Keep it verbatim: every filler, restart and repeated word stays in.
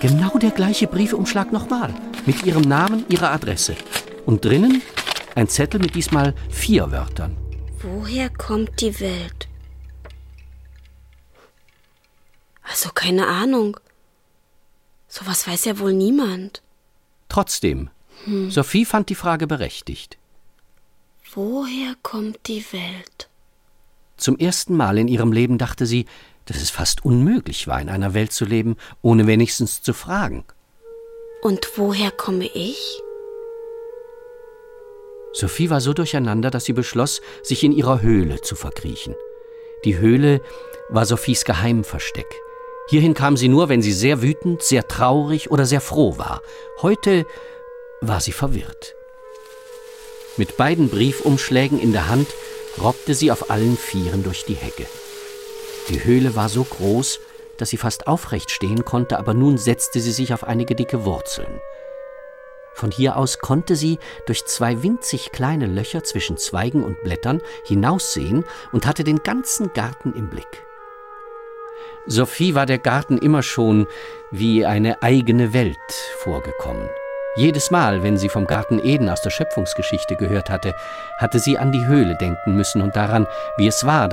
Genau der gleiche Briefumschlag nochmal, mit ihrem Namen, ihrer Adresse. Und drinnen ein Zettel mit diesmal vier Wörtern. Woher kommt die Welt? Also keine Ahnung. Sowas weiß ja wohl niemand. Trotzdem, hm. Sophie fand die Frage berechtigt. Woher kommt die Welt? Zum ersten Mal in ihrem Leben dachte sie, dass es fast unmöglich war, in einer Welt zu leben, ohne wenigstens zu fragen. Und woher komme ich? Sophie war so durcheinander, dass sie beschloss, sich in ihrer Höhle zu verkriechen. Die Höhle war Sophies Geheimversteck. Hierhin kam sie nur, wenn sie sehr wütend, sehr traurig oder sehr froh war. Heute war sie verwirrt. Mit beiden Briefumschlägen in der Hand robbte sie auf allen Vieren durch die Hecke. Die Höhle war so groß, dass sie fast aufrecht stehen konnte, aber nun setzte sie sich auf einige dicke Wurzeln. Von hier aus konnte sie durch zwei winzig kleine Löcher zwischen Zweigen und Blättern hinaussehen und hatte den ganzen Garten im Blick. Sophie war der Garten immer schon wie eine eigene Welt vorgekommen. Jedes Mal, wenn sie vom Garten Eden aus der Schöpfungsgeschichte gehört hatte, hatte sie an die Höhle denken müssen und daran, wie es war,